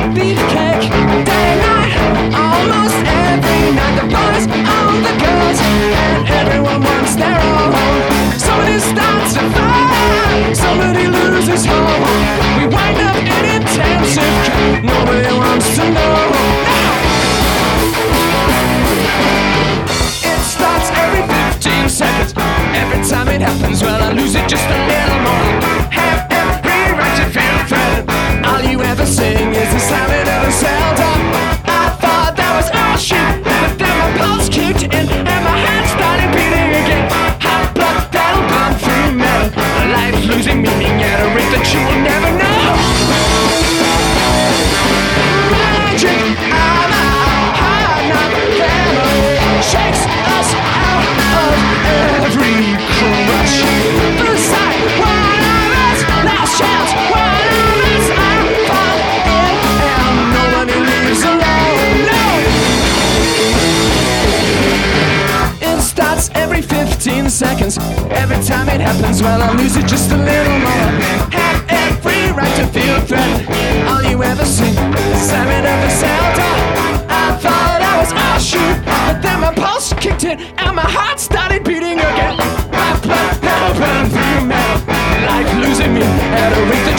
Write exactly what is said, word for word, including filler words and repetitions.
beefcake. Day and night, almost every night. The boys own the girls, and everyone wants their own. Somebody starts a fire, somebody loses hope. We wind up in intensive care. Nobody wants to know. It starts every fifteen seconds. Every time it happens, well, I lose it just a little more. Have every right to feel threatened. All you ever sing is the sound of a cell top. I thought that was all shit, but then my pulse kicked in and my heart started beating again. Hot blood that'll burn through metal. Life losing meaning at a rate that you will never know. Magic of our hard knock family shakes us out of every crush. Blue side, one of us, last chance, one of us. I fall in and nobody leaves alone. No. It starts every fifteen seconds. Every time it happens, well, I lose it just a little more. Have every right to feel threatened. All you ever see is slamming of a cell door. I thought I was all shoot, but then my pulse kicked in and my heart started beating again. My blood now burned through metal, life losing me at a rate